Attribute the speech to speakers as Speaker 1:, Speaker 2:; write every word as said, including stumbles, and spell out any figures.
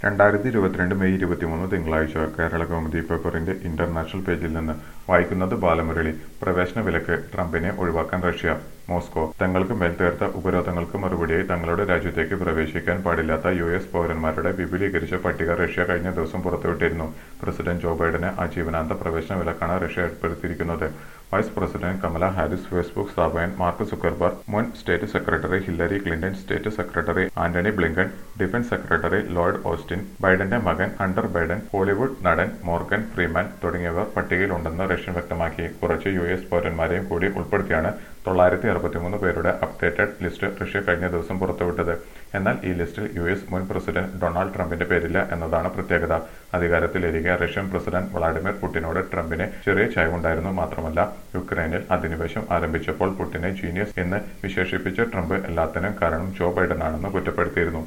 Speaker 1: രണ്ടായിരത്തി ഇരുപത്തിരണ്ട് മെയ് ഇരുപത്തിമൂന്ന് തിങ്കളാഴ്ച കേരള കൗമുദി പേപ്പറിന്റെ ഇന്റർനാഷണൽ പേജിൽ നിന്ന് വായിക്കുന്നത് ബാലമുരളി. പ്രവേശന വിലക്ക് ട്രംപിനെ ഒഴിവാക്കാൻ റഷ്യ. മോസ്കോ. തങ്ങൾക്ക് മേൽ തീർത്ത ഉപരോധങ്ങൾക്ക് മറുപടിയായി തങ്ങളുടെ രാജ്യത്തേക്ക് പ്രവേശിക്കാൻ പാടില്ലാത്ത യു എസ് പൗരന്മാരുടെ വിപുലീകരിച്ച പട്ടിക റഷ്യ കഴിഞ്ഞ ദിവസം പുറത്തുവിട്ടിരുന്നു. പ്രസിഡന്റ് ജോ ബൈഡന് ആജീവനാന്ത പ്രവേശന വിലക്കാണ് റഷ്യ ഏർപ്പെടുത്തിയിരിക്കുന്നത്. Vice president Kamala Harris, Facebook സ്ഥാപകൻ മാർക്ക് സുക്കർബർഗ്, മുൻ state secretary Hillary Clinton, state secretary Antony Blinken, defence secretary Lloyd Austin, ബൈഡന്റെ മകൻ ഹണ്ടർ ബൈഡൻ, ഹോളിവുഡ് നടൻ മോർഗൻ ഫ്രീമാൻ തുടങ്ങിയവർ പട്ടികയിലുണ്ടെന്ന് റഷ്യ വ്യക്തമാക്കി. കുറച്ച് യു എസ് പൗരന്മാരെയും കൂടി ഉൾപ്പെടുത്തിയാണ് തൊള്ളായിരത്തി അറുപത്തിമൂന്ന് പേരുടെ അപ്ഡേറ്റഡ് ലിസ്റ്റ് റഷ്യ കഴിഞ്ഞ ദിവസം പുറത്തുവിട്ടത്. എന്നാൽ ഈ ലിസ്റ്റിൽ യു എസ് മുൻ പ്രസിഡന്റ് ഡൊണാൾഡ് ട്രംപിന്റെ പേരില്ല എന്നതാണ് പ്രത്യേകത. അധികാരത്തിലിരിക്കെ റഷ്യൻ പ്രസിഡന്റ് വ്ളാഡിമിർ പുടിനോട് ട്രംപിന് ചെറിയ ചായവുണ്ടായിരുന്നു. മാത്രമല്ല, യുക്രൈനിൽ അധിനിവേശം ആരംഭിച്ചപ്പോൾ പുടിനെ ജീനിയസ് എന്ന് വിശേഷിപ്പിച്ച ട്രംപ് എല്ലാത്തിനും കാരണം ജോ ബൈഡനാണെന്ന് കുറ്റപ്പെടുത്തിയിരുന്നു.